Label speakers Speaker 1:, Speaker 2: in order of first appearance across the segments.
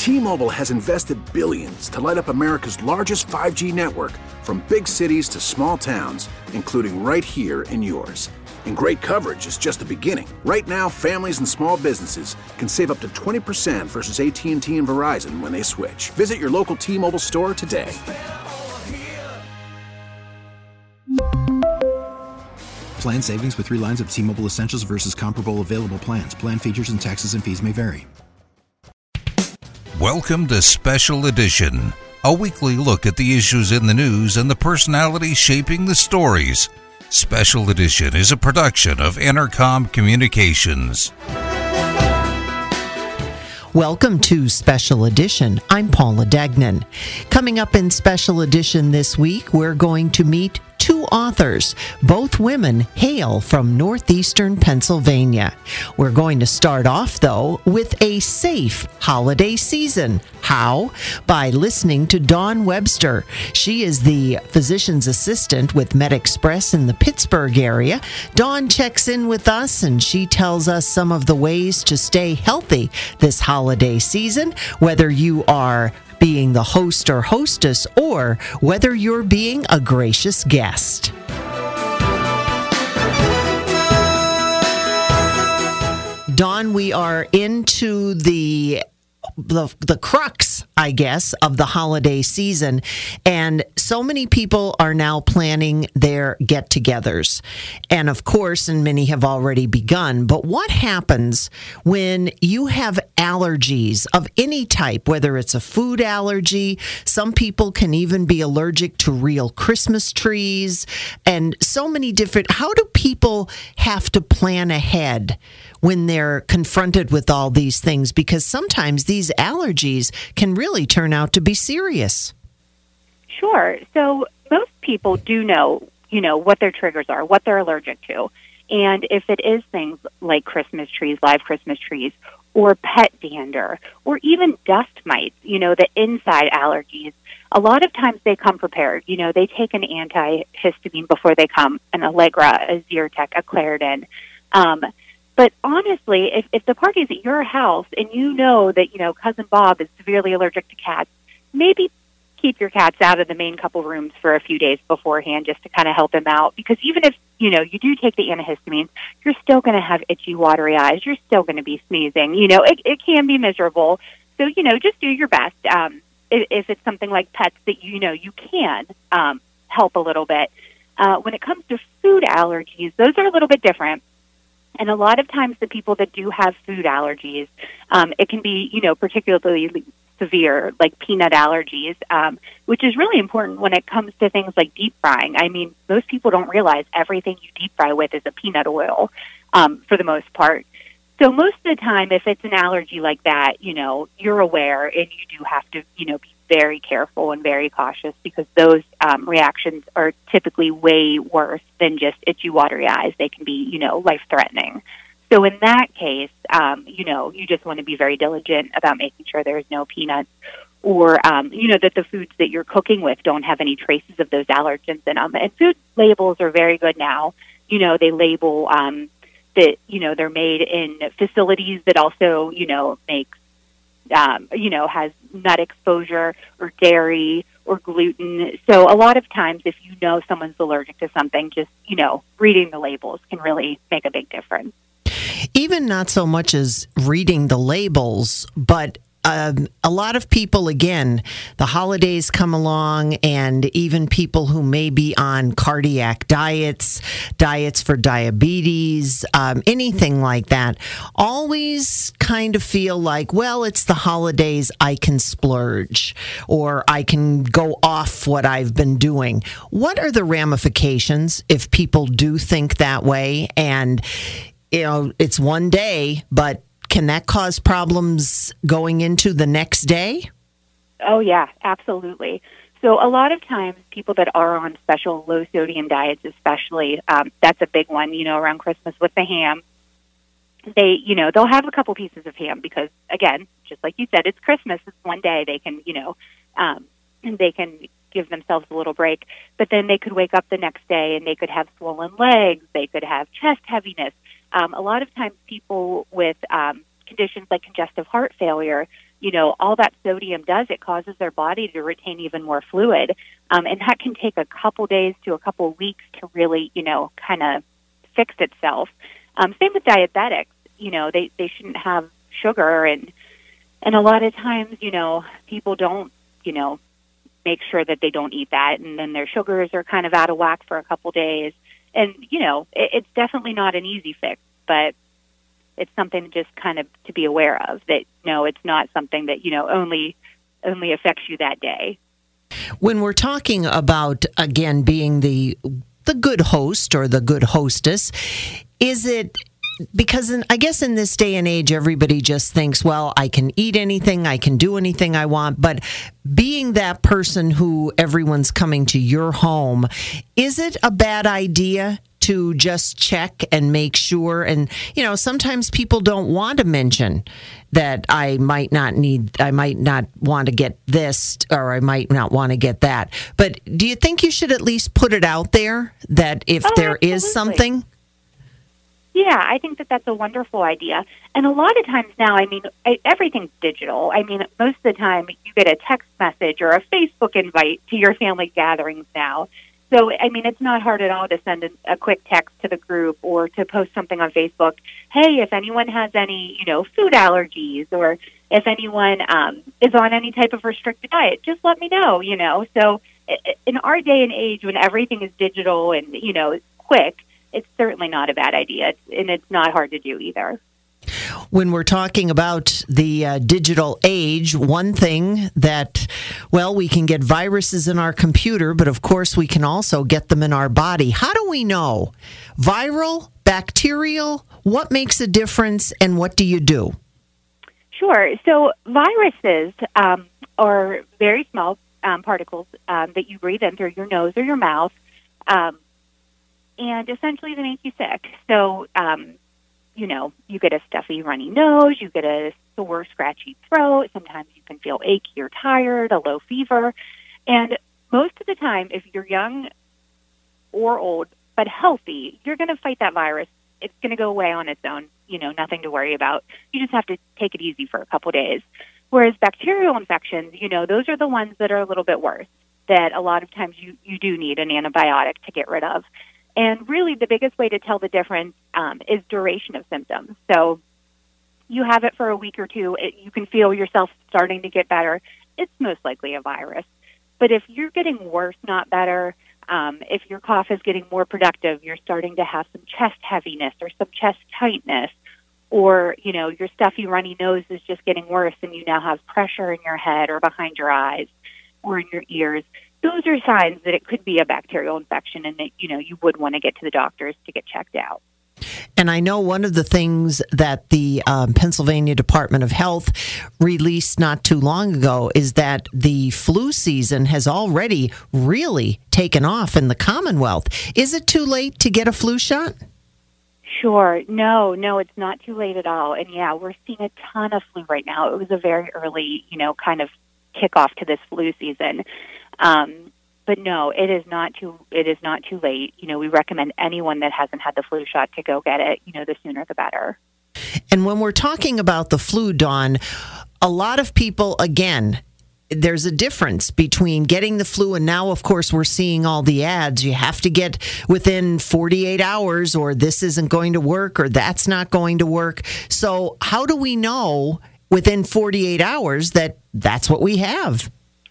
Speaker 1: T-Mobile has invested billions to light up America's largest 5G network, from big cities to small towns, including right here in yours. And great coverage is just the beginning. Right now, families and small businesses can save up to 20% versus AT&T and Verizon when they switch. Visit your local T-Mobile store today.
Speaker 2: Plan savings with 3 lines of T-Mobile Essentials versus comparable available plans. Plan features and taxes and fees may vary.
Speaker 3: Welcome to Special Edition, a weekly look at the issues in the news and the personalities shaping the stories. Special Edition is a production of Entercom Communications.
Speaker 4: Welcome to Special Edition. I'm Paula Degnan. Coming up in Special Edition this week, we're going to meet 2 authors. Both women hail from northeastern Pennsylvania. We're going to start off, though, with a safe holiday season. How? By listening to Dawn Webster. She is the physician's assistant with MedExpress in the Pittsburgh area. Dawn checks in with us, and she tells us some of the ways to stay healthy this holiday season, whether you are being the host or hostess, or whether you're being a gracious guest. Dawn, we are into the crux, I guess, of the holiday season. And so many people are now planning their get-togethers. And of course, and many have already begun, but what happens when you have allergies of any type, whether it's a food allergy, some people can even be allergic to real Christmas trees, and so many different, how do people have to plan ahead when they're confronted with all these things? Because sometimes these allergies can really turn out to be serious.
Speaker 5: Sure. So most people do know, what their triggers are, what they're allergic to. And if it is things like Christmas trees, live Christmas trees, or pet dander, or even dust mites, the inside allergies, a lot of times they come prepared. They take an antihistamine before they come, an Allegra, a Zyrtec, a Claritin. But honestly, if the party's at your house and you know that, Cousin Bob is severely allergic to cats, maybe keep your cats out of the main couple rooms for a few days beforehand just to kind of help them out. Because even if, you do take the antihistamines, you're still going to have itchy, watery eyes. You're still going to be sneezing. It can be miserable. So, just do your best. If it's something like pets that you can help a little bit. When it comes to food allergies, those are a little bit different. And a lot of times the people that do have food allergies, it can be, particularly severe, like peanut allergies, which is really important when it comes to things like deep frying. I mean, most people don't realize everything you deep fry with is a peanut oil, for the most part. So most of the time, if it's an allergy like that, you're aware and you do have to, be very careful and very cautious, because those reactions are typically way worse than just itchy, watery eyes. They can be, life-threatening. So in that case, you just want to be very diligent about making sure there's no peanuts, or, that the foods that you're cooking with don't have any traces of those allergens in them. And food labels are very good now. They label that, they're made in facilities that also, make has nut exposure or dairy or gluten. So a lot of times if someone's allergic to something, just, reading the labels can really make a big difference.
Speaker 4: Even not so much as reading the labels, but a lot of people, again, the holidays come along, and even people who may be on cardiac diets for diabetes, anything like that, always kind of feel like, well, it's the holidays, I can splurge, or I can go off what I've been doing. What are the ramifications if people do think that way? And, it's one day, but can that cause problems going into the next day?
Speaker 5: Oh, yeah, absolutely. So a lot of times people that are on special low-sodium diets, especially, that's a big one, around Christmas with the ham. They'll have a couple pieces of ham because, again, just like you said, it's Christmas. It's one day. They can, they can give themselves a little break. But then they could wake up the next day and they could have swollen legs. They could have chest heaviness. A lot of times people with conditions like congestive heart failure, all that sodium does, it causes their body to retain even more fluid. And that can take a couple days to a couple weeks to really, kind of fix itself. Same with diabetics. They shouldn't have sugar. And a lot of times, people don't, make sure that they don't eat that. And then their sugars are kind of out of whack for a couple days. And, it's definitely not an easy fix, but it's something just kind of to be aware of, that, it's not something that, only affects you that day.
Speaker 4: When we're talking about, again, being the good host or the good hostess, is it because I guess in this day and age, everybody just thinks, well, I can eat anything, I can do anything I want. But being that person who everyone's coming to your home, is it a bad idea to just check and make sure? And, sometimes people don't want to mention that I might not want to get this, or I might not want to get that. But do you think you should at least put it out there that if there
Speaker 5: absolutely.
Speaker 4: Is something?
Speaker 5: Yeah, I think that that's a wonderful idea. And a lot of times now, everything's digital. Most of the time you get a text message or a Facebook invite to your family gatherings now. So, it's not hard at all to send a quick text to the group or to post something on Facebook. Hey, if anyone has any, food allergies, or if anyone is on any type of restricted diet, just let me know, So in our day and age when everything is digital and, quick, it's certainly not a bad idea. And it's not hard to do either.
Speaker 4: When we're talking about the digital age, one thing that, we can get viruses in our computer, but of course we can also get them in our body. How do we know? Viral, bacterial, what makes a difference, and what do you do?
Speaker 5: Sure. So viruses are very small particles that you breathe in through your nose or your mouth, and essentially they make you sick. So, you get a stuffy, runny nose, you get a sore, scratchy throat, sometimes you can feel achy or tired, a low fever. And most of the time, if you're young or old but healthy, you're going to fight that virus. It's going to go away on its own, nothing to worry about. You just have to take it easy for a couple days. Whereas bacterial infections, those are the ones that are a little bit worse, that a lot of times you do need an antibiotic to get rid of. And really the biggest way to tell the difference is duration of symptoms. So you have it for a week or two, you can feel yourself starting to get better, it's most likely a virus. But if you're getting worse, not better, if your cough is getting more productive, you're starting to have some chest heaviness or some chest tightness, or, your stuffy, runny nose is just getting worse and you now have pressure in your head or behind your eyes or in your ears, those are signs that it could be a bacterial infection and that, you would want to get to the doctors to get checked out.
Speaker 4: And I know one of the things that the Pennsylvania Department of Health released not too long ago is that the flu season has already really taken off in the Commonwealth. Is it too late to get a flu shot?
Speaker 5: Sure. No, it's not too late at all. And yeah, we're seeing a ton of flu right now. It was a very early, kind of kickoff to this flu season. But no, it is not too late. We recommend anyone that hasn't had the flu shot to go get it. The sooner the better.
Speaker 4: And when we're talking about the flu, Dawn, a lot of people, again, there's a difference between getting the flu and now, of course, we're seeing all the ads. You have to get within 48 hours or this isn't going to work or that's not going to work. So how do we know within 48 hours that that's what we have?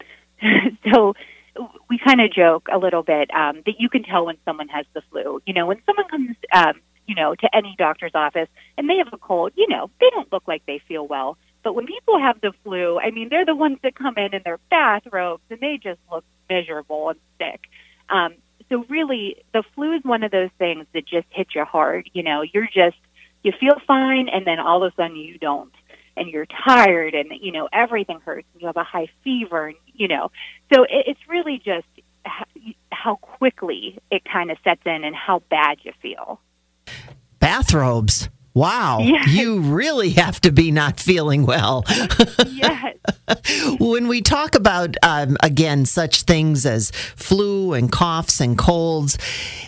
Speaker 5: So we kind of joke a little bit that you can tell when someone has the flu. When someone comes, to any doctor's office and they have a cold, they don't look like they feel well. But when people have the flu, they're the ones that come in their bathrobes and they just look miserable and sick. So really, the flu is one of those things that just hit you hard. You feel fine and then all of a sudden you don't. And you're tired and, everything hurts and you have a high fever, So it's really just how quickly it kind of sets in and how bad you feel.
Speaker 4: Bathrobes. Wow. Yes. You really have to be not feeling well.
Speaker 5: Yes.
Speaker 4: When we talk about, again, such things as flu and coughs and colds,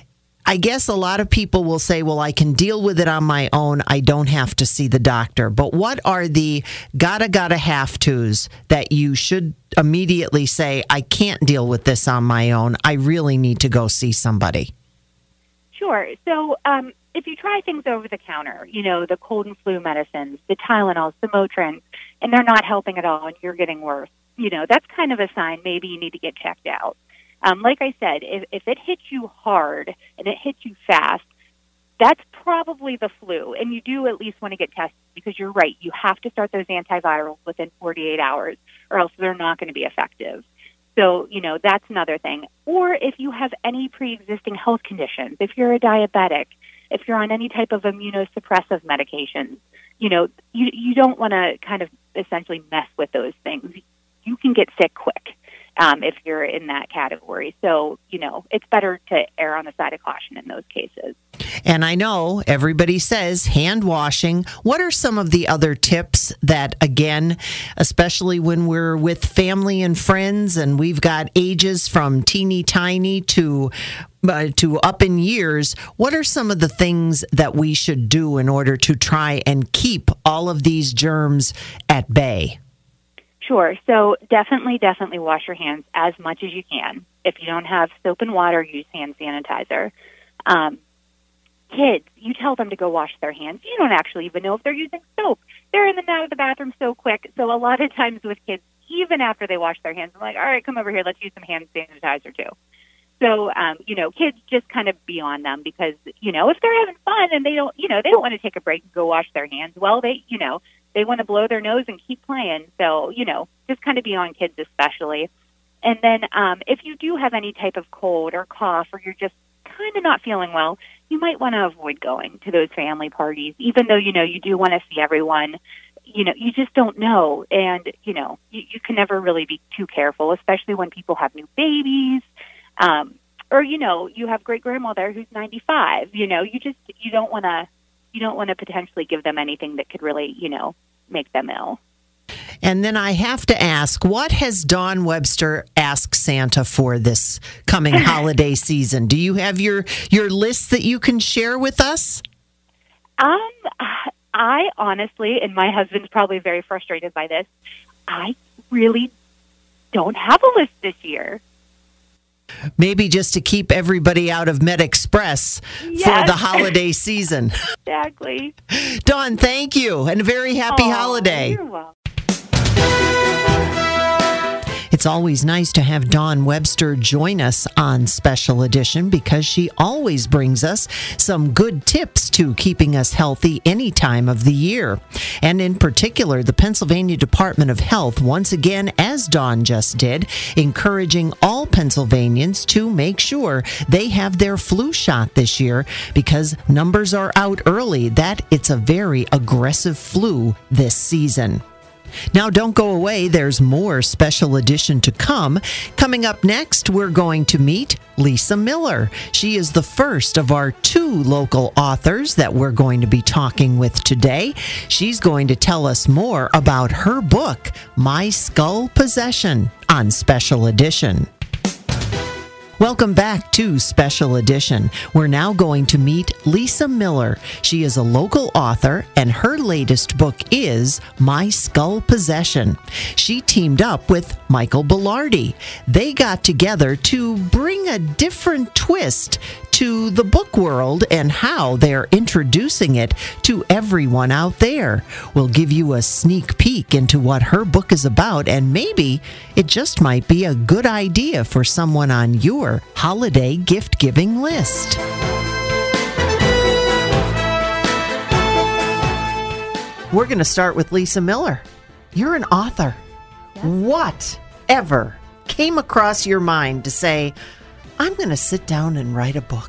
Speaker 4: I guess a lot of people will say, well, I can deal with it on my own. I don't have to see the doctor. But what are the gotta have tos that you should immediately say, I can't deal with this on my own. I really need to go see somebody?
Speaker 5: Sure. So if you try things over the counter, the cold and flu medicines, the Tylenols, the Motrins, and they're not helping at all and you're getting worse, that's kind of a sign maybe you need to get checked out. Like I said, if it hits you hard and it hits you fast, that's probably the flu. And you do at least want to get tested because you're right. You have to start those antivirals within 48 hours or else they're not going to be effective. So, that's another thing. Or if you have any pre-existing health conditions, if you're a diabetic, if you're on any type of immunosuppressive medications, you don't want to kind of essentially mess with those things. You can get sick quick if you're in that category. So, it's better to err on the side of caution in those cases.
Speaker 4: And I know everybody says hand washing. What are some of the other tips that, again, especially when we're with family and friends and we've got ages from teeny tiny to up in years, what are some of the things that we should do in order to try and keep all of these germs at bay?
Speaker 5: Sure. So definitely wash your hands as much as you can. If you don't have soap and water, use hand sanitizer. Kids, you tell them to go wash their hands. You don't actually even know if they're using soap. They're in and out of the bathroom so quick. So a lot of times with kids, even after they wash their hands, I'm like, all right, come over here. Let's use some hand sanitizer too. So, kids just kind of be on them because, if they're having fun and they don't want to take a break and go wash their hands, well, they want to blow their nose and keep playing. So, just kind of be on kids especially. And then if you do have any type of cold or cough or you're just kind of not feeling well, you might want to avoid going to those family parties, even though, you do want to see everyone. You just don't know. And, you can never really be too careful, especially when people have new babies. Or, you have great grandmother who's 95, you don't want to potentially give them anything that could really, make them ill.
Speaker 4: And then I have to ask, what has Dawn Webster asked Santa for this coming holiday season? Do you have your list that you can share with us?
Speaker 5: I honestly, and my husband's probably very frustrated by this, I really don't have a list this year.
Speaker 4: Maybe just to keep everybody out of MedExpress for the holiday season.
Speaker 5: Exactly.
Speaker 4: Dawn, thank you, and a very happy holiday.
Speaker 5: You're welcome.
Speaker 4: It's always nice to have Dawn Webster join us on Special Edition because she always brings us some good tips to keeping us healthy any time of the year. And in particular, the Pennsylvania Department of Health, once again, as Dawn just did, encouraging all Pennsylvanians to make sure they have their flu shot this year because numbers are out early that it's a very aggressive flu this season. Now, don't go away. There's more Special Edition to come. Coming up next, we're going to meet Lisa Miller. She is the first of our 2 local authors that we're going to be talking with today. She's going to tell us more about her book, My Skull Possession, on Special Edition. Welcome back to Special Edition. We're now going to meet Lisa Miller. She is a local author, and her latest book is My Skull Possession. She teamed up with Michael Belardi. They got together to bring a different twist to the book world and how they're introducing it to everyone out there. We'll give you a sneak peek into what her book is about, and maybe it just might be a good idea for someone on your holiday gift-giving list. We're going to start with Lisa Miller. You're an author. Yes. What ever came across your mind to say, I'm going to sit down and write a book?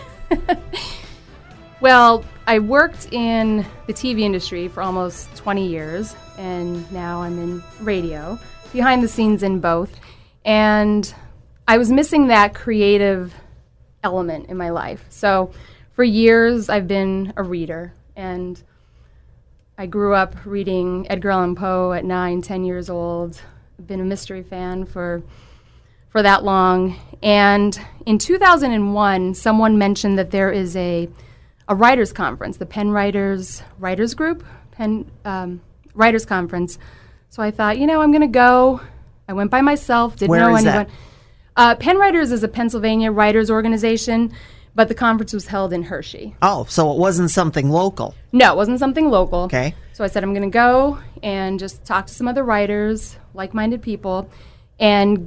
Speaker 6: Well, I worked in the TV industry for almost 20 years, and now I'm in radio, behind the scenes in both. And I was missing that creative element in my life. So for years, I've been a reader, and I grew up reading Edgar Allan Poe at 9, 10 years old. I've been a mystery fan for for that long. And in 2001, someone mentioned that there is a writers conference, the Penn Writers Group, Writers Conference. So I thought, I'm going to go. I went by myself, didn't know anyone. Penn Writers is a Pennsylvania writers organization, but the conference was held in Hershey.
Speaker 4: Oh, so it wasn't something local.
Speaker 6: No, it wasn't something local.
Speaker 4: Okay.
Speaker 6: So I said, I'm going to go and just talk to some other writers, like-minded people, and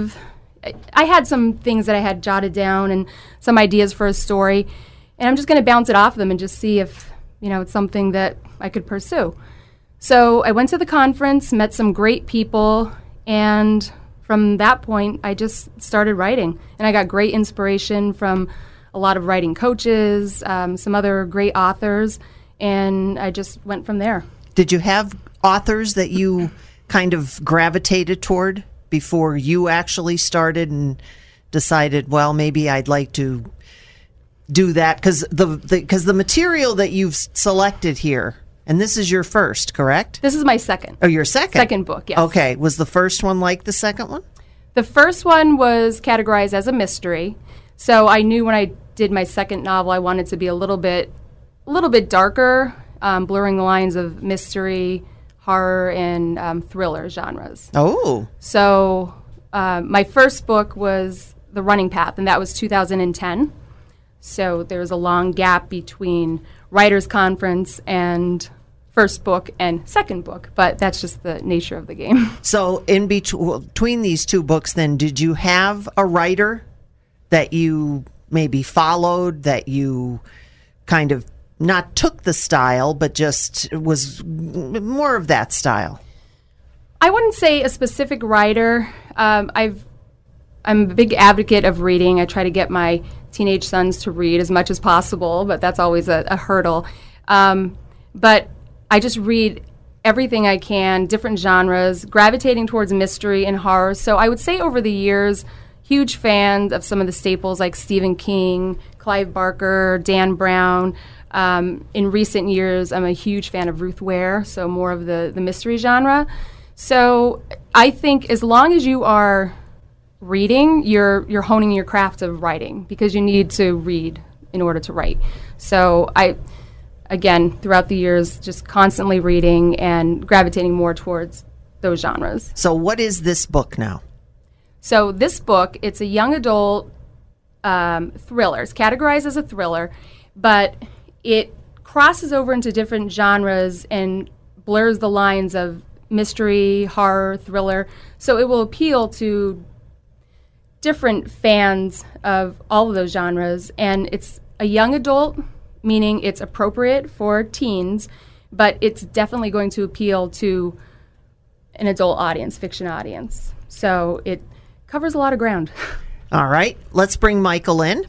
Speaker 6: I had some things that I had jotted down and some ideas for a story, and I'm just going to bounce it off them and just see if, it's something that I could pursue. So I went to the conference, met some great people, and from that point, I just started writing. And I got great inspiration from a lot of writing coaches, some other great authors, and I just went from there.
Speaker 4: Did you have authors that you kind of gravitated toward before you actually started and decided, well, maybe I'd like to do that? Because the material that you've selected here, and this is your first, correct?
Speaker 6: This is my second.
Speaker 4: Oh, your second?
Speaker 6: Second book, yes.
Speaker 4: Okay. Was the first one like the second one?
Speaker 6: The first one was categorized as a mystery. So I knew when I did my second novel, I wanted to be a little bit darker, blurring the lines of mystery, horror, and thriller genres.
Speaker 4: Oh.
Speaker 6: So my first book was The Running Path, and that was 2010. So there was a long gap between Writers' Conference and first book and second book, but that's just the nature of the game.
Speaker 4: So in between these two books, then, did you have a writer that you maybe followed, that you kind of not took the style, but just was more of that style?
Speaker 6: I wouldn't say a specific writer. I'm a big advocate of reading. I try to get my teenage sons to read as much as possible, but that's always a hurdle. But I just read everything I can, different genres, gravitating towards mystery and horror. So I would say over the years, huge fan of some of the staples like Stephen King, Clive Barker, Dan Brown. In recent years, I'm a huge fan of Ruth Ware, so more of the mystery genre. So I think as long as you are reading, you're honing your craft of writing, because you need to read in order to write. So again, throughout the years, just constantly reading and gravitating more towards those genres.
Speaker 4: So what is this book now?
Speaker 6: So this book, it's a young adult thriller. It's categorized as a thriller, but it crosses over into different genres and blurs the lines of mystery, horror, thriller. So it will appeal to different fans of all of those genres. And it's a young adult, meaning it's appropriate for teens, but it's definitely going to appeal to an adult audience, fiction audience. So it covers a lot of ground.
Speaker 4: All right, let's bring Michael in.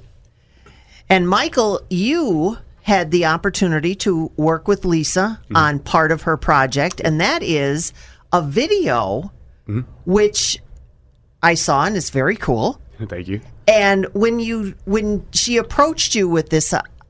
Speaker 4: And Michael, you had the opportunity to work with Lisa on part of her project, and that is a video, which I saw, and it's very cool.
Speaker 7: Thank you.
Speaker 4: And when she approached you with this,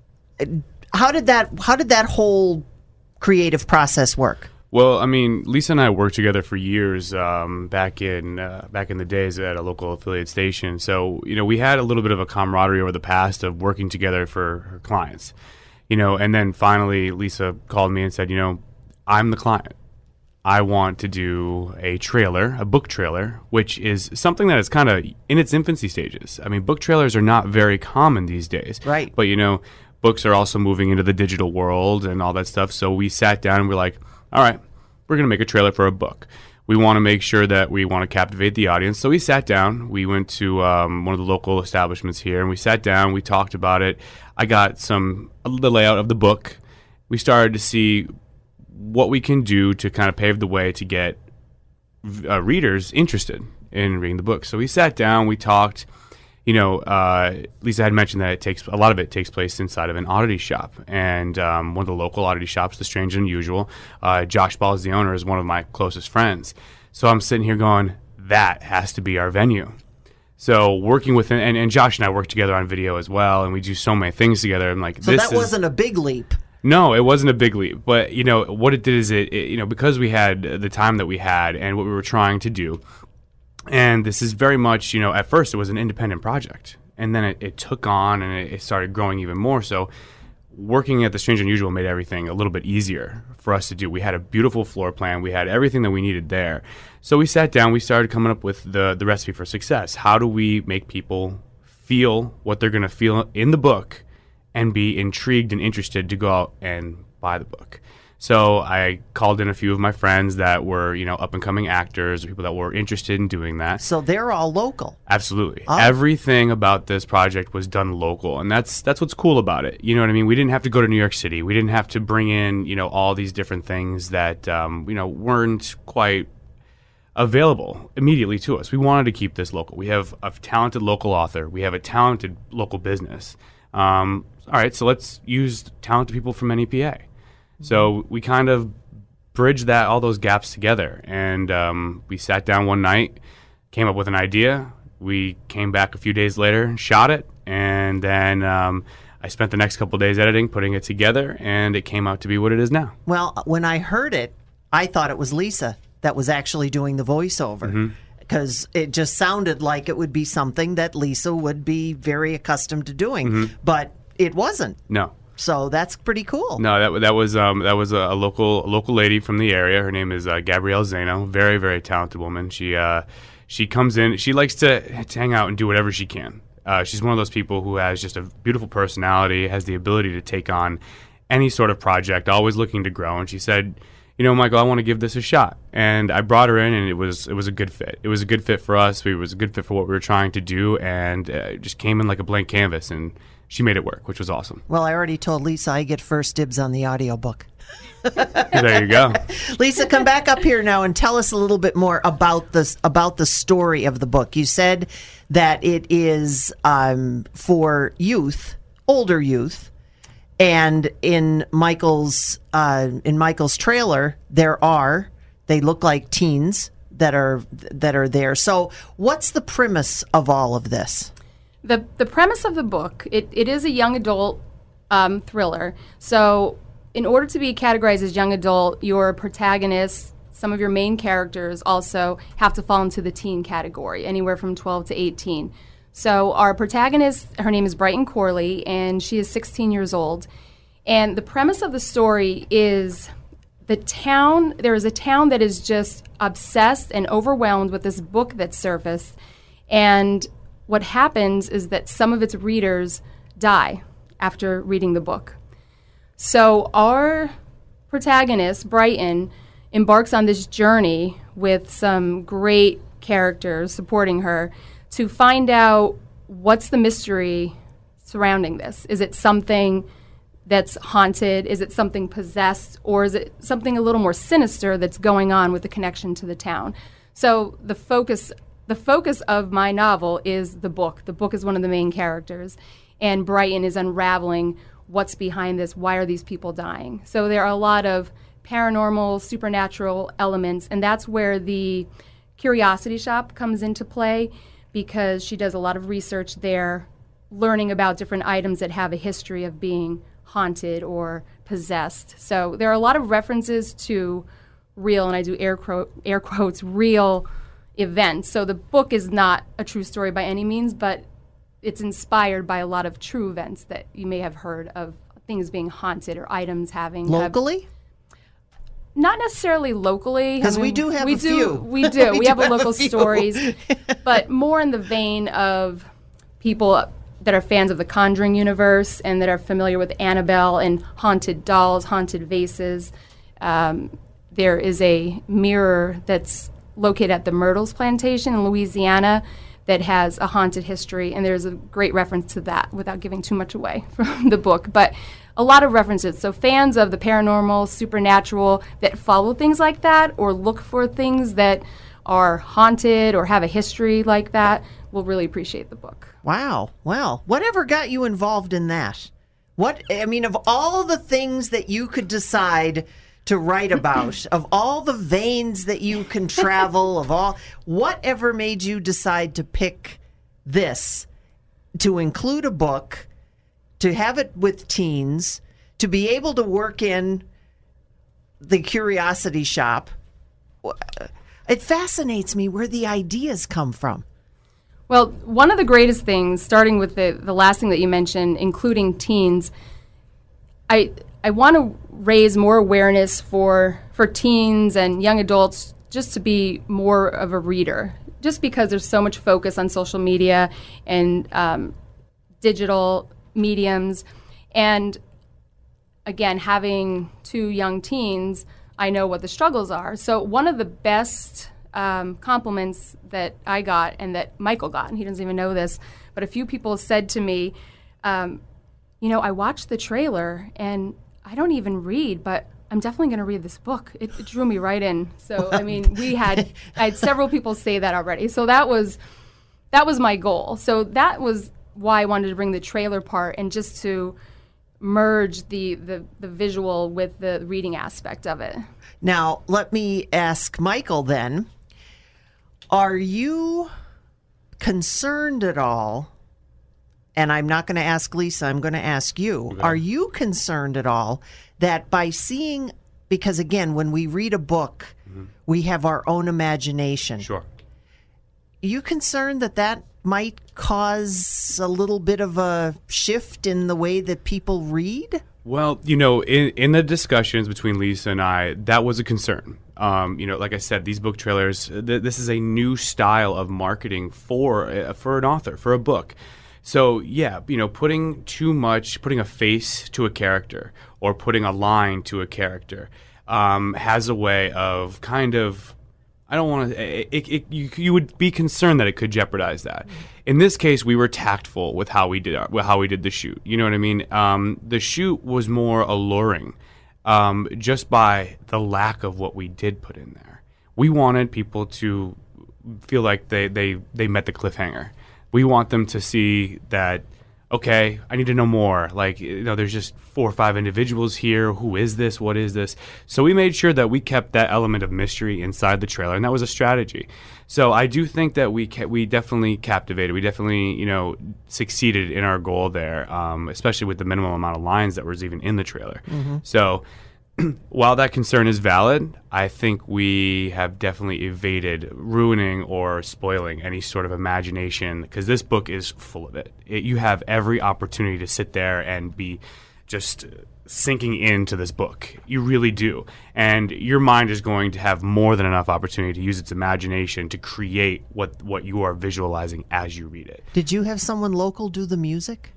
Speaker 4: how did that whole creative process work?
Speaker 7: Well, I mean, Lisa and I worked together for years back in the days at a local affiliate station. So, we had a little bit of a camaraderie over the past of working together for her clients. And then finally Lisa called me and said, I'm the client. I want to do a book trailer, which is something that is kind of in its infancy stages. I mean, book trailers are not very common these days.
Speaker 4: Right.
Speaker 7: But, books are also moving into the digital world and all that stuff. So we sat down and we're like, all right, we're going to make a trailer for a book. We want to make sure that we want to captivate the audience. So we sat down. We went to one of the local establishments here, and we sat down. We talked about it. I got the layout of the book. We started to see what we can do to kind of pave the way to get readers interested in reading the book. So we sat down. We talked. Lisa had mentioned that a lot of it takes place inside of an oddity shop, and one of the local oddity shops, The Strange and Unusual. Josh Ball is the owner, is one of my closest friends. So I'm sitting here going, that has to be our venue. So working with and Josh and I work together on video as well, and we do so many things together. I'm like,
Speaker 4: so that wasn't a big leap.
Speaker 7: No, it wasn't a big leap. But what it did is it because we had the time that we had and what we were trying to do. And this is very much, at first it was an independent project. And then it took on and it started growing even more. So working at the Strange Unusual made everything a little bit easier for us to do. We had a beautiful floor plan. We had everything that we needed there. So we sat down. We started coming up with the recipe for success. How do we make people feel what they're going to feel in the book and be intrigued and interested to go out and buy the book? So I called in a few of my friends that were, up-and-coming actors or people that were interested in doing that.
Speaker 4: So they're all local.
Speaker 7: Absolutely.
Speaker 4: Oh.
Speaker 7: Everything about this project was done local, and that's what's cool about it. You know what I mean? We didn't have to go to New York City. We didn't have to bring in, all these different things that, weren't quite available immediately to us. We wanted to keep this local. We have a talented local author. We have a talented local business. All right, so let's use talented people from NEPA. So we kind of bridged all those gaps together, and we sat down one night, came up with an idea. We came back a few days later, shot it, and then I spent the next couple of days editing, putting it together, and it came out to be what it is now.
Speaker 4: Well, when I heard it, I thought it was Lisa that was actually doing the voiceover, because it just sounded like it would be something that Lisa would be very accustomed to doing, but it wasn't.
Speaker 7: No.
Speaker 4: So that's pretty cool.
Speaker 7: No, that was a local lady from the area. Her name is Gabrielle Zeno. Very, very talented woman. She comes in. She likes to hang out and do whatever she can. She's one of those people who has just a beautiful personality, has the ability to take on any sort of project, always looking to grow. And she said, Michael, I want to give this a shot. And I brought her in, and it was a good fit. It was a good fit for us. It was a good fit for what we were trying to do, and it just came in like a blank canvas, and she made it work, which was awesome.
Speaker 4: Well, I already told Lisa I get first dibs on the audiobook.
Speaker 7: There you go.
Speaker 4: Lisa, come back up here now and tell us a little bit more about the story of the book. You said that it is for youth, older youth, and in Michael's trailer they look like teens that are there. So, what's the premise of all of this?
Speaker 6: The premise of the book, it is a young adult thriller. So in order to be categorized as young adult, your protagonists, some of your main characters also have to fall into the teen category, anywhere from 12 to 18. So our protagonist, her name is Brighton Corley, and she is 16 years old. And the premise of the story is there is a town that is just obsessed and overwhelmed with this book that surfaced. And what happens is that some of its readers die after reading the book. So our protagonist, Brighton, embarks on this journey with some great characters supporting her to find out what's the mystery surrounding this. Is it something that's haunted? Is it something possessed? Or is it something a little more sinister that's going on with the connection to the town? So the focus of my novel is the book. The book is one of the main characters, and Brighton is unraveling what's behind this. Why are these people dying? So there are a lot of paranormal, supernatural elements, and that's where the Curiosity Shop comes into play, because she does a lot of research there, learning about different items that have a history of being haunted or possessed. So there are a lot of references to real, and I do air quotes, real events. So the book is not a true story by any means, but it's inspired by a lot of true events that you may have heard of, things being haunted or items having...
Speaker 4: Locally?
Speaker 6: Not necessarily locally.
Speaker 4: Because we do have a few.
Speaker 6: We do. We have local stories, but more in the vein of people that are fans of the Conjuring universe and that are familiar with Annabelle and haunted dolls, haunted vases. There is a mirror that's located at the Myrtles Plantation in Louisiana that has a haunted history, and there's a great reference to that without giving too much away from the book. But a lot of references. So fans of the paranormal, supernatural, that follow things like that or look for things that are haunted or have a history like that will really appreciate the book.
Speaker 4: Wow. Well, whatever got you involved in that? Of all the things that you could decide to write about, of all the veins that you can travel, whatever made you decide to pick this, to include a book, to have it with teens, to be able to work in the Curiosity Shop? It fascinates me where the ideas come from.
Speaker 6: Well, one of the greatest things, starting with the last thing that you mentioned, including teens, I want to raise more awareness for teens and young adults just to be more of a reader, just because there's so much focus on social media and digital mediums. And again, having 2 young teens, I know what the struggles are. So one of the best compliments that I got and that Michael got, and he doesn't even know this, but a few people said to me, I watched the trailer and I don't even read, but I'm definitely going to read this book. It drew me right in. So, I mean, I had several people say that already. So that was my goal. So that was why I wanted to bring the trailer part and just to merge the visual with the reading aspect of it.
Speaker 4: Now, let me ask Michael then, are you concerned at all, and I'm not going to ask Lisa, I'm going to ask you, okay. Are you concerned at all that by seeing, because again, when we read a book, we have our own imagination.
Speaker 7: Sure.
Speaker 4: Are you concerned that might cause a little bit of a shift in the way that people read?
Speaker 7: Well, in the discussions between Lisa and I, that was a concern. Like I said, these book trailers, this is a new style of marketing for an author, for a book. So, yeah, putting a face to a character or putting a line to a character has a way of kind of, I don't want to, you would be concerned that it could jeopardize that. In this case, we were tactful with how we did the shoot. You know what I mean? The shoot was more alluring just by the lack of what we did put in there. We wanted people to feel like they met the cliffhanger. We want them to see that, okay, I need to know more. Like, there's just 4 or 5 individuals here. Who is this? What is this? So we made sure that we kept that element of mystery inside the trailer, and that was a strategy. So I do think that we definitely captivated. We definitely, succeeded in our goal there, especially with the minimum amount of lines that was even in the trailer. Mm-hmm. So while that concern is valid, I think we have definitely evaded ruining or spoiling any sort of imagination, because this book is full of it. You have every opportunity to sit there and be just sinking into this book. You really do. And your mind is going to have more than enough opportunity to use its imagination to create what you are visualizing as you read it.
Speaker 4: Did you have someone local do the music?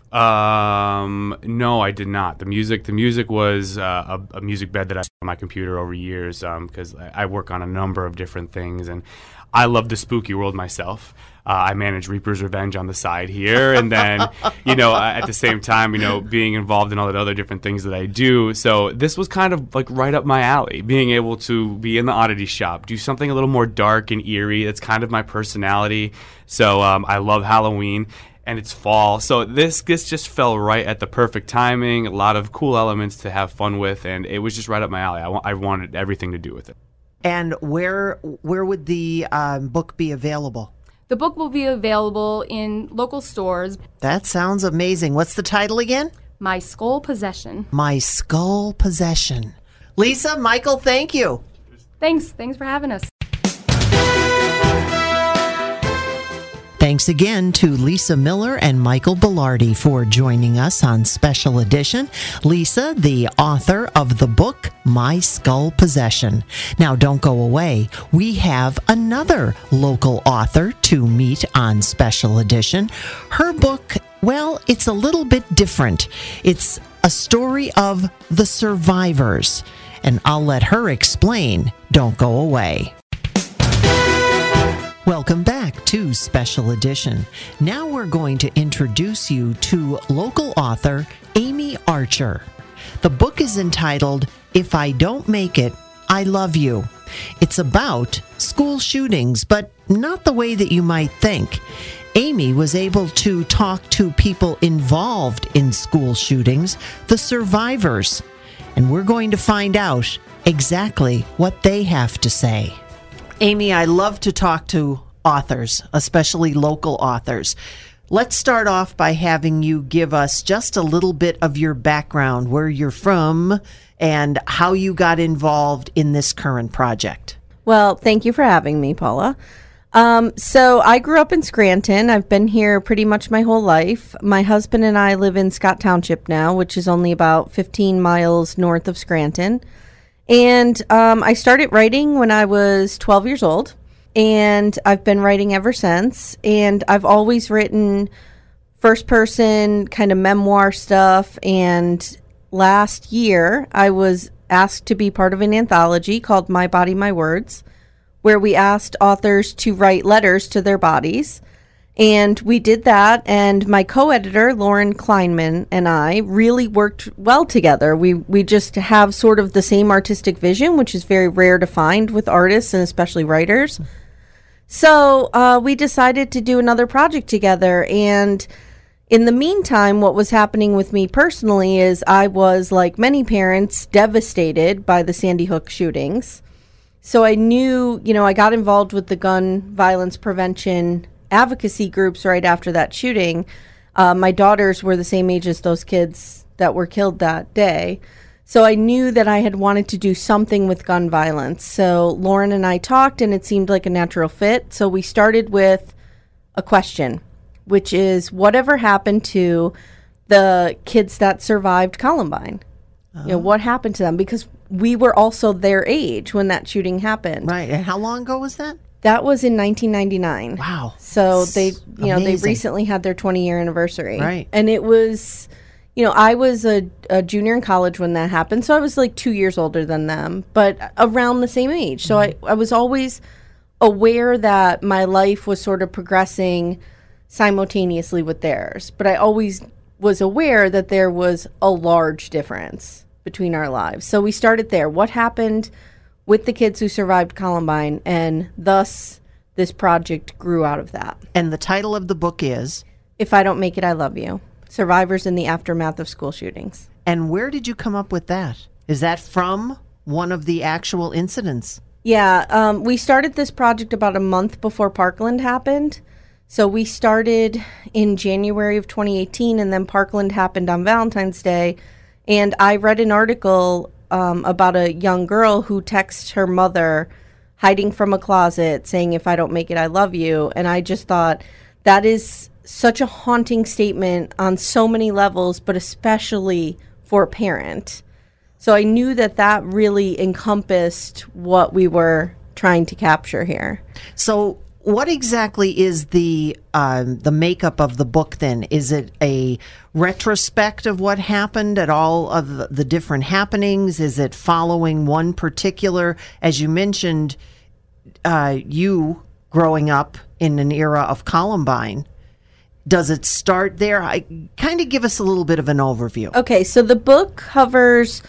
Speaker 7: No, I did not. The music was a music bed that I put on my computer over years, because I work on a number of different things, and I love the spooky world myself. I manage Reaper's Revenge on the side here, and then, at the same time, being involved in all the other different things that I do. So this was kind of like right up my alley, being able to be in the oddity shop, do something a little more dark and eerie. That's kind of my personality. So I love Halloween. And it's fall, so this just fell right at the perfect timing. A lot of cool elements to have fun with, and it was just right up my alley. I wanted everything to do with it.
Speaker 4: And where would the book be available?
Speaker 6: The book will be available in local stores.
Speaker 4: That sounds amazing. What's the title again?
Speaker 6: My Skull Possession.
Speaker 4: My Skull Possession. Lisa, Michael, thank you.
Speaker 6: Thanks for having us.
Speaker 4: Thanks again to Lisa Miller and Michael Belardi for joining us on Special Edition. Lisa, the author of the book, My Skull Possession. Now, don't go away. We have another local author to meet on Special Edition. Her book, well, it's a little bit different. It's a story of the survivors, and I'll let her explain. Don't go away. Welcome back to Special Edition. Now we're going to introduce you to local author Amy Archer. The book is entitled, If I Don't Make It, I Love You. It's about school shootings, but not the way that you might think. Amy was able to talk to people involved in school shootings, the survivors, and we're going to find out exactly what they have to say. Amy, I love to talk to authors, especially local authors. Let's start off by having you give us just a little bit of your background, where you're from, and how you got involved in this current project.
Speaker 8: Well, thank you for having me, Paula. So I grew up in Scranton. I've been here pretty much my whole life. My husband and I live in Scott Township now, which is only about 15 miles north of Scranton. And I started writing when I was 12 years old, and I've been writing ever since. And I've always written first-person kind of memoir stuff. And last year, I was asked to be part of an anthology called My Body, My Words, where we asked authors to write letters to their bodies. And we did that, and my co-editor, Lauren Kleinman, and I really worked well together. We just have sort of the same artistic vision, which is very rare to find with artists and especially writers. So we decided to do another project together, and in the meantime, what was happening with me personally is I was, like many parents, devastated by the Sandy Hook shootings. So I knew, I got involved with the gun violence prevention advocacy groups right after that shooting. My daughters were the same age as those kids that were killed that day. So I knew that I had wanted to do something with gun violence. So Lauren and I talked, and it seemed like a natural fit. So we started with a question, which is, whatever happened to the kids that survived Columbine? What happened to them? Because we were also their age when that shooting happened.
Speaker 4: Right. And how long ago was that?
Speaker 8: That was in 1999.
Speaker 4: Wow.
Speaker 8: So they
Speaker 4: amazing.
Speaker 8: recently had their 20-year anniversary.
Speaker 4: Right.
Speaker 8: And it was, I was a junior in college when that happened. So I was like 2 years older than them, but around the same age. So I was always aware that my life was sort of progressing simultaneously with theirs. But I always was aware that there was a large difference between our lives. So we started there. What happened with the kids who survived Columbine? And thus, this project grew out of that.
Speaker 4: And the title of the book is?
Speaker 8: If I Don't Make It, I Love You. Survivors in the Aftermath of School Shootings.
Speaker 4: And where did you come up with that? Is that from one of the actual incidents?
Speaker 8: Yeah, we started this project about a month before Parkland happened. So we started in January of 2018, and then Parkland happened on Valentine's Day. And I read an article about a young girl who texts her mother, hiding from a closet, saying, if I don't make it, I love you. And I just thought that is such a haunting statement on so many levels, but especially for a parent. So I knew that that really encompassed what we were trying to capture here.
Speaker 4: So what exactly is the makeup of the book then? Is it a retrospect of what happened at all of the different happenings? Is it following one particular, as you mentioned, you growing up in an era of Columbine? Does it start there? Kind of give us a little bit of an overview.
Speaker 8: Okay, so the book covers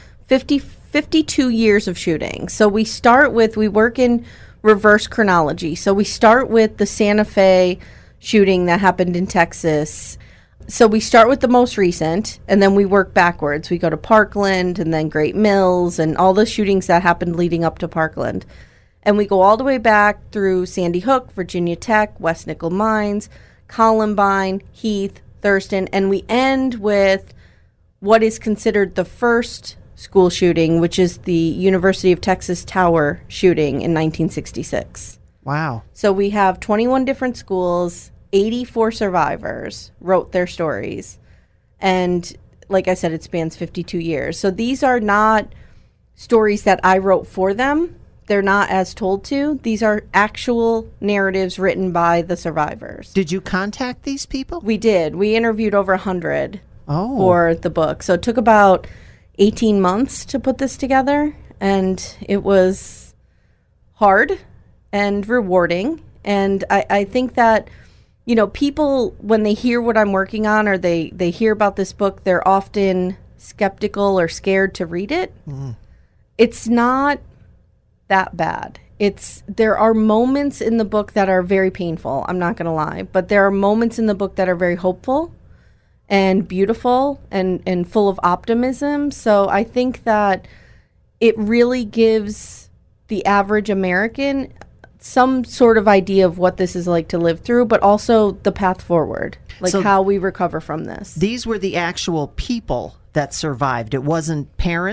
Speaker 8: 52 years of shooting. So we work in reverse chronology. So we start with the Santa Fe shooting that happened in Texas. So we start with the most recent, and then we work backwards. We go to Parkland and then Great Mills and all the shootings that happened leading up to Parkland. And we go all the way back through Sandy Hook, Virginia Tech, West Nickel Mines, Columbine, Heath, Thurston, and we end with what is considered the first school shooting, which is the University of Texas Tower shooting in 1966.
Speaker 4: Wow.
Speaker 8: So we have 21 different schools, 84 survivors wrote their stories. And like I said, it spans 52 years. So these are not stories that I wrote for them. They're not as told to. These are actual narratives written by the survivors.
Speaker 4: Did you contact these people?
Speaker 8: We did. We interviewed over 100 for the book. So it took about 18 months to put this together, and it was hard and rewarding. And I think that, people, when they hear what I'm working on or they hear about this book, they're often skeptical or scared to read it. It's not that bad. There are moments in the book that are very painful, I'm not going to lie, but there are moments in the book that are very hopeful and beautiful and full of optimism. So I think that it really gives the average American some sort of idea of what this is like to live through, but also the path forward, how we recover from this.
Speaker 4: These were the actual people that survived. It wasn't parents?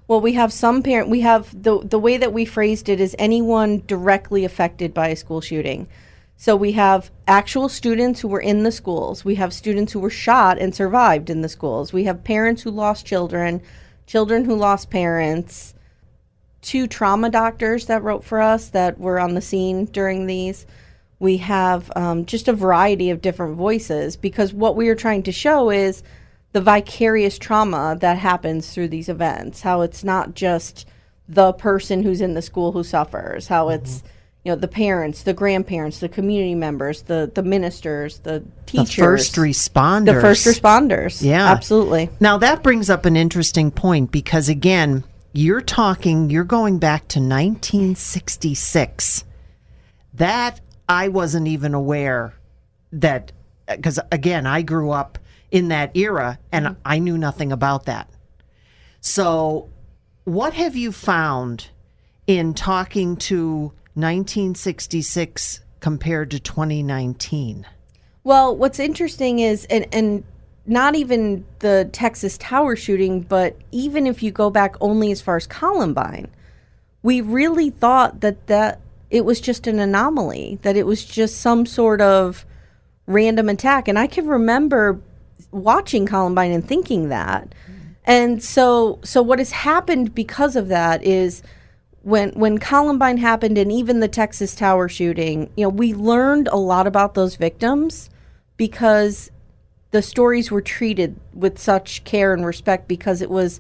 Speaker 8: Well, we have some parent. We have the way that we phrased it is anyone directly affected by a school shooting. So we have actual students who were in the schools. We have students who were shot and survived in the schools. We have parents who lost children, children who lost parents, 2 trauma doctors that wrote for us that were on the scene during these. We have just a variety of different voices, because what we are trying to show is the vicarious trauma that happens through these events, how it's not just the person who's in the school who suffers, how it's, the parents, the grandparents, the community members, the ministers, the teachers.
Speaker 4: The first responders.
Speaker 8: The first responders.
Speaker 4: Yeah.
Speaker 8: Absolutely.
Speaker 4: Now, that brings up an interesting point, because, again, you're going back to 1966. That I wasn't even aware that, because, again, I grew up in that era, and I knew nothing about that. So what have you found in talking to 1966 compared to 2019?
Speaker 8: Well, what's interesting is, and not even the Texas Tower shooting, but even if you go back only as far as Columbine, we really thought that it was just an anomaly, that it was just some sort of random attack. And I can remember watching Columbine and thinking that. And so what has happened because of that is when Columbine happened, and even the Texas Tower shooting, we learned a lot about those victims because the stories were treated with such care and respect, because it was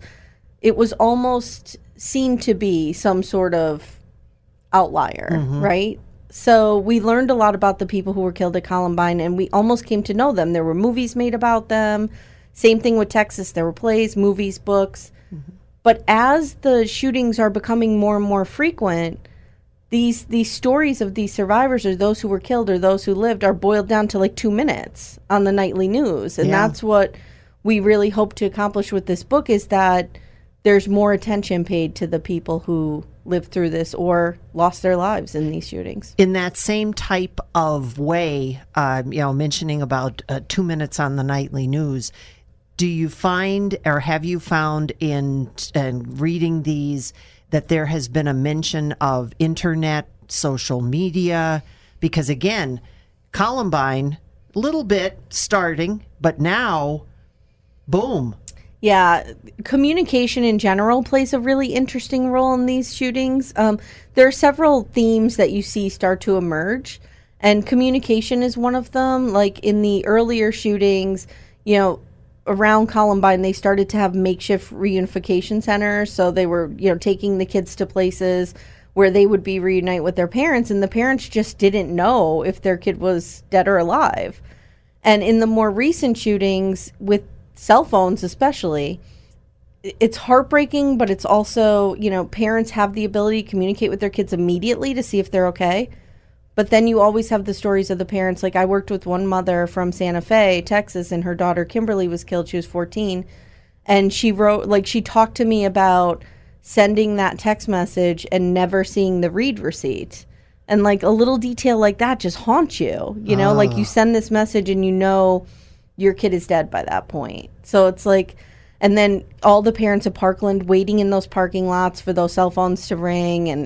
Speaker 8: almost seen to be some sort of outlier, right? So we learned a lot about the people who were killed at Columbine, and we almost came to know them. There were movies made about them. Same thing with Texas. There were plays, movies, books. But as the shootings are becoming more and more frequent, these stories of these survivors, or those who were killed or those who lived, are boiled down to like 2 minutes on the nightly news. And that's what we really hope to accomplish with this book, is that there's more attention paid to the people who lived through this or lost their lives in these shootings.
Speaker 4: In that same type of way, mentioning about 2 minutes on the nightly news, do you find, or have you found in reading these, that there has been a mention of internet, social media? Because again, Columbine, a little bit starting, but now, boom.
Speaker 8: Yeah, communication in general plays a really interesting role in these shootings. There are several themes that you see start to emerge, and communication is one of them. Like in the earlier shootings, around Columbine, they started to have makeshift reunification centers. So they were, taking the kids to places where they would be reunite with their parents, and the parents just didn't know if their kid was dead or alive. And in the more recent shootings, with cell phones especially, it's heartbreaking, but it's also, parents have the ability to communicate with their kids immediately to see if they're okay. But then you always have the stories of the parents. Like I worked with one mother from Santa Fe, Texas, and her daughter Kimberly was killed. She was 14. And she she talked to me about sending that text message and never seeing the read receipt. And like a little detail like that just haunts you, like you send this message and your kid is dead by that point. So it's like, and then all the parents at Parkland waiting in those parking lots for those cell phones to ring. And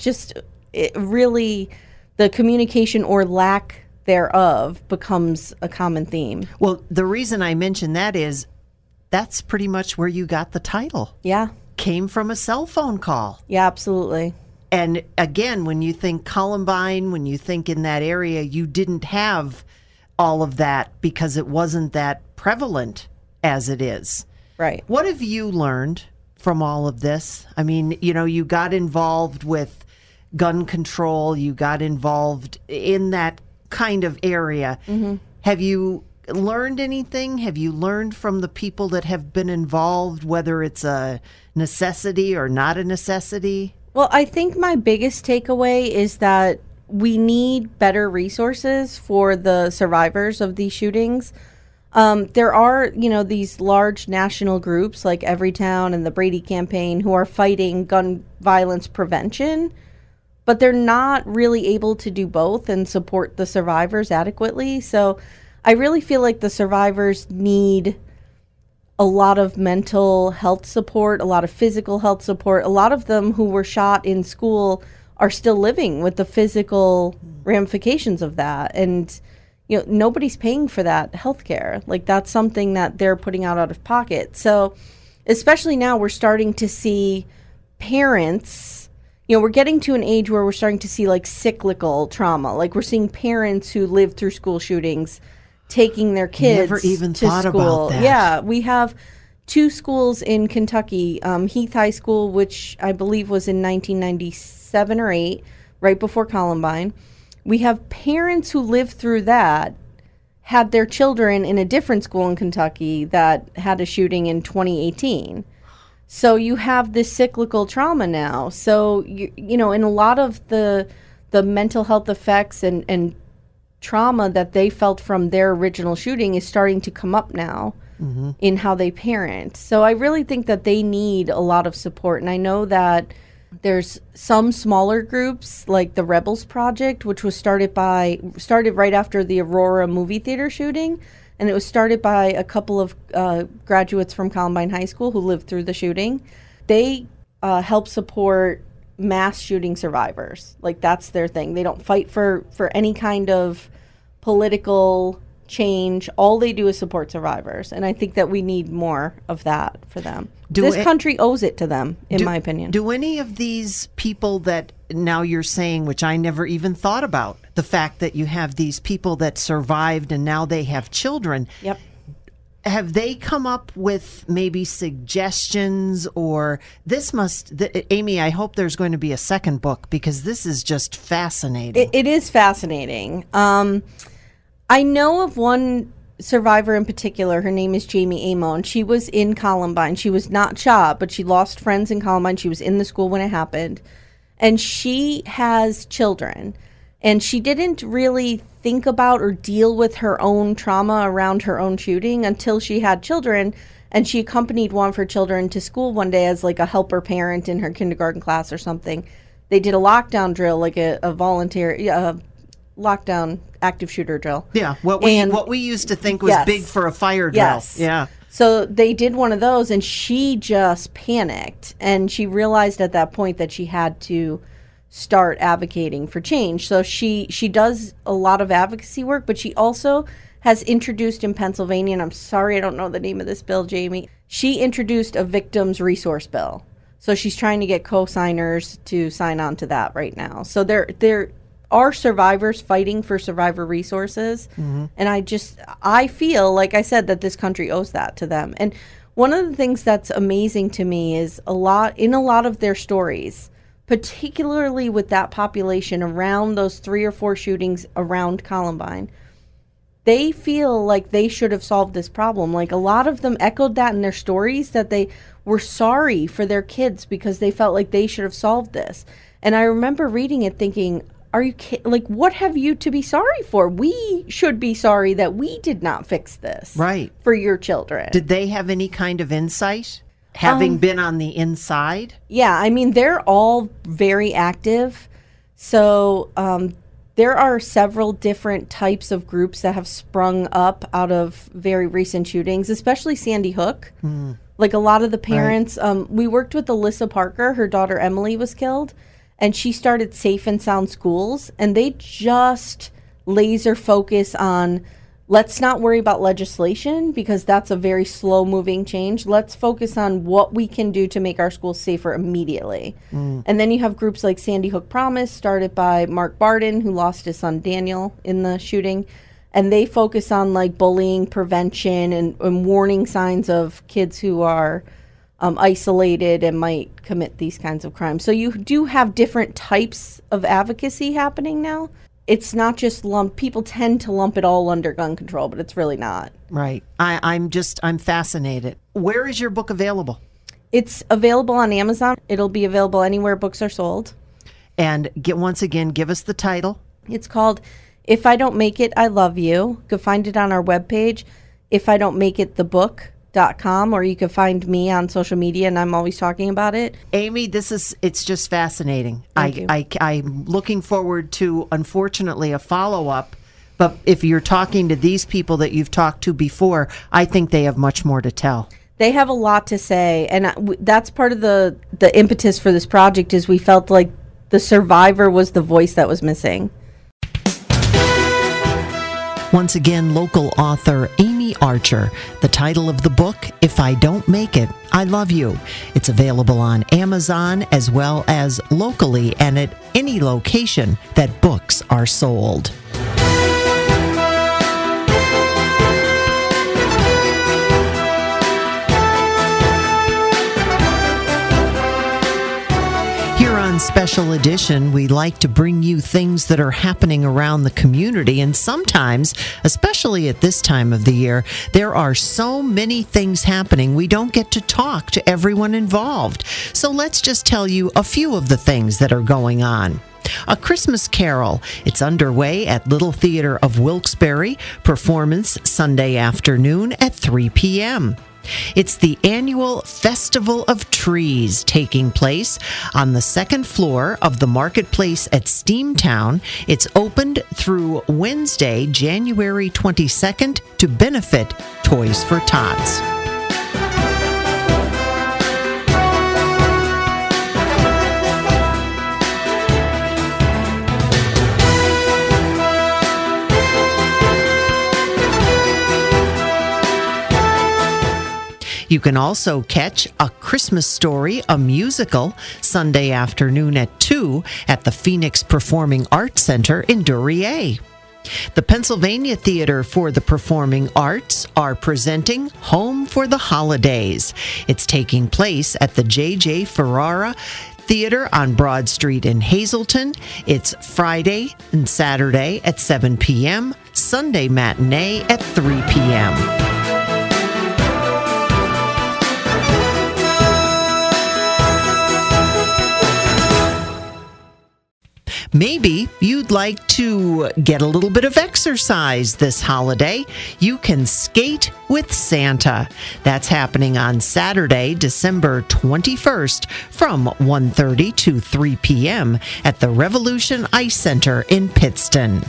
Speaker 8: it really, the communication or lack thereof becomes a common theme.
Speaker 4: Well, the reason I mention that is that's pretty much where you got the title.
Speaker 8: Yeah.
Speaker 4: Came from a cell phone call.
Speaker 8: Yeah, absolutely.
Speaker 4: And again, when you think Columbine, when you think in that area, you didn't have all of that because it wasn't that prevalent as it is.
Speaker 8: Right.
Speaker 4: What have you learned from all of this? I mean, you got involved with gun control, you got involved in that kind of area. Mm-hmm. Have you learned anything? Have you learned from the people that have been involved, whether it's a necessity or not a necessity?
Speaker 8: Well, I think my biggest takeaway is that we need better resources for the survivors of these shootings. There are, these large national groups like Everytown and the Brady Campaign who are fighting gun violence prevention, but they're not really able to do both and support the survivors adequately. So I really feel like the survivors need a lot of mental health support, a lot of physical health support. A lot of them who were shot in school are still living with the physical ramifications of that. And, you know, nobody's paying for that health care. Like, that's something that they're putting out of pocket. So especially now we're starting to see parents, you know, we're getting to an age where we're starting to see like cyclical trauma. Like, we're seeing parents who lived through school shootings taking their kids
Speaker 4: Never even
Speaker 8: to
Speaker 4: thought
Speaker 8: school.
Speaker 4: about that.
Speaker 8: Yeah, we have 2 schools in Kentucky, Heath High School, which I believe was in 1997 or 8, right before Columbine. We have parents who lived through that, had their children in a different school in Kentucky that had a shooting in 2018. So you have this cyclical trauma now. So, you know, in a lot of the mental health effects and trauma that they felt from their original shooting is starting to come up now in how they parent. So I really think that they need a lot of support. And I know that there's some smaller groups like the Rebels Project, which was started right after the Aurora movie theater shooting. And it was started by a couple of graduates from Columbine High School who lived through the shooting. They help support mass shooting survivors. Like, that's their thing. They don't fight for any kind of political change. All they do is support survivors. And I think that we need more of that for them. This country owes it to them, in my opinion.
Speaker 4: Do any of these people that now you're saying, which I never even thought about, the fact that you have these people that survived and now they have children,
Speaker 8: Yep.
Speaker 4: have they come up with maybe suggestions, or Amy, I hope there's going to be a second book, because this is just fascinating.
Speaker 8: It is fascinating. I know of one survivor in particular. Her name is Jamie Amon. She was in Columbine. She was not shot, but she lost friends in Columbine. She was in the school when it happened. And she has children. And she didn't really think about or deal with her own trauma around her own shooting until she had children. And she accompanied one of her children to school one day as like a helper parent in her kindergarten class or something. They did a lockdown drill, like a voluntary lockdown active shooter drill.
Speaker 4: Yeah, what we used to think was big for a fire drill.
Speaker 8: Yes.
Speaker 4: Yeah.
Speaker 8: So they did one of those, and she just panicked, and she realized at that point that she had to start advocating for change. So she does a lot of advocacy work, but she also has introduced in Pennsylvania, and I'm sorry I don't know the name of this bill, Jamie. She introduced a victims resource bill. So she's trying to get co-signers to sign on to that right now. So there are survivors fighting for survivor resources. Mm-hmm. And I feel, like I said, that this country owes that to them. And one of the things that's amazing to me is in a lot of their stories, particularly with that population around those 3 or 4 shootings around Columbine, they feel like they should have solved this problem. Like, a lot of them echoed that in their stories, that they were sorry for their kids because they felt like they should have solved this. And I remember reading it thinking, are you like, what have you to be sorry for? We should be sorry that we did not fix this.
Speaker 4: Right.
Speaker 8: For your children.
Speaker 4: Did they have any kind of insight, having been on the inside?
Speaker 8: Yeah, I mean, they're all very active. So there are several different types of groups that have sprung up out of very recent shootings, especially Sandy Hook. Like, a lot of the parents, we worked with Alyssa Parker. Her daughter Emily was killed. And she started Safe and Sound Schools, and they just laser focus on, let's not worry about legislation because that's a very slow moving change. Let's focus on what we can do to make our schools safer immediately. And then you have groups like Sandy Hook Promise, started by Mark Barden, who lost his son Daniel in the shooting. And they focus on like bullying prevention and warning signs of kids who are isolated and might commit these kinds of crimes. So you do have different types of advocacy happening now. It's not just people tend to lump it all under gun control, but it's really not.
Speaker 4: Right. I'm fascinated. Where is your book available?
Speaker 8: It's available on Amazon. It'll be available anywhere books are sold.
Speaker 4: And once again, give us the title.
Speaker 8: It's called If I Don't Make It, I Love You. You can find it on our webpage, ifidon'tmakeit.thebook.com, or you can find me on social media, and I'm always talking about it.
Speaker 4: Amy, it's just fascinating. I'm looking forward to, unfortunately, a follow-up, but if you're talking to these people that you've talked to before, I think they have much more to tell.
Speaker 8: They have a lot to say, and that's part of the impetus for this project is we felt like the survivor was the voice that was missing.
Speaker 4: Once again, local author Amy Archer. The title of the book, If I Don't Make It, I Love You. It's available on Amazon as well as locally and at any location that books are sold. Special edition, we like to bring you things that are happening around the community, and sometimes, especially at this time of the year, there are so many things happening we don't get to talk to everyone involved. So let's just tell you a few of the things that are going on. A Christmas Carol. It's underway at Little Theater of Wilkes-Barre. Performance Sunday afternoon at 3 p.m. It's the annual Festival of Trees taking place on the second floor of the Marketplace at Steamtown. It's opened through Wednesday, January 22nd to benefit Toys for Tots. You can also catch A Christmas Story, a musical, Sunday afternoon at 2 at the Phoenix Performing Arts Center in Duryea. The Pennsylvania Theater for the Performing Arts are presenting Home for the Holidays. It's taking place at the J.J. Ferrara Theater on Broad Street in Hazleton. It's Friday and Saturday at 7 p.m., Sunday matinee at 3 p.m. Maybe you'd like to get a little bit of exercise this holiday. You can skate with Santa. That's happening on Saturday, December 21st from 1:30 to 3 p.m. at the Revolution Ice Center in Pittston.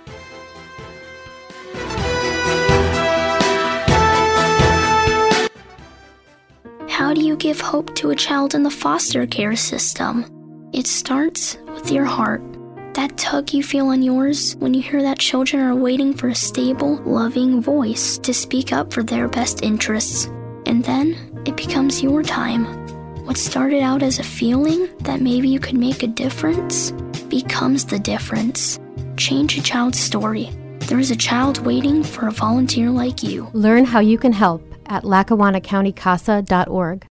Speaker 9: How do you give hope to a child in the foster care system? It starts with your heart. That tug you feel in yours when you hear that children are waiting for a stable, loving voice to speak up for their best interests. And then it becomes your time. What started out as a feeling that maybe you could make a difference becomes the difference. Change a child's story. There is a child waiting for a volunteer like you.
Speaker 10: Learn how you can help at LackawannaCountyCASA.org.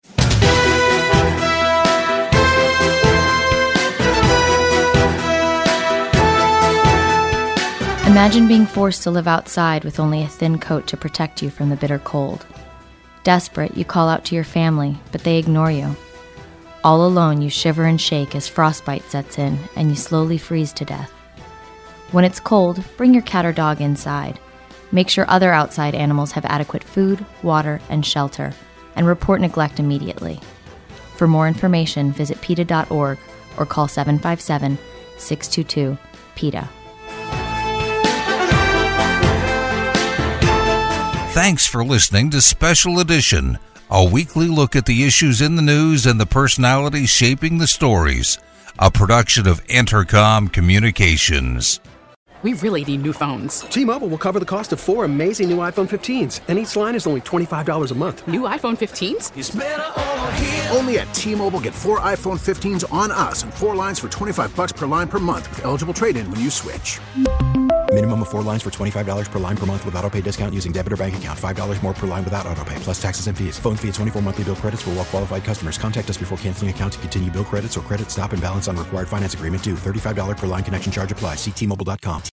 Speaker 11: Imagine being forced to live outside with only a thin coat to protect you from the bitter cold. Desperate, you call out to your family, but they ignore you. All alone, you shiver and shake as frostbite sets in and you slowly freeze to death. When it's cold, bring your cat or dog inside. Make sure other outside animals have adequate food, water, and shelter, and report neglect immediately. For more information, visit PETA.org or call 757-622-PETA.
Speaker 3: Thanks for listening to Special Edition, a weekly look at the issues in the news and the personalities shaping the stories, a production of Entercom Communications.
Speaker 12: We really need new phones.
Speaker 13: T-Mobile will cover the cost of 4 amazing new iPhone 15s, and each line is only $25 a month.
Speaker 12: New iPhone 15s?
Speaker 1: It's better over here. Only at T-Mobile, get 4 iPhone 15s on us and 4 lines for $25 per line per month with eligible trade-in when you switch.
Speaker 2: Minimum of 4 lines for $25 per line per month with autopay discount using debit or bank account. $5 more per line without autopay, plus taxes and fees. Phone fee at 24 monthly bill credits for well-qualified customers. Contact us before canceling account to continue bill credits or credit stop and balance on required finance agreement due. $35 per line connection charge applies. See T-Mobile.com.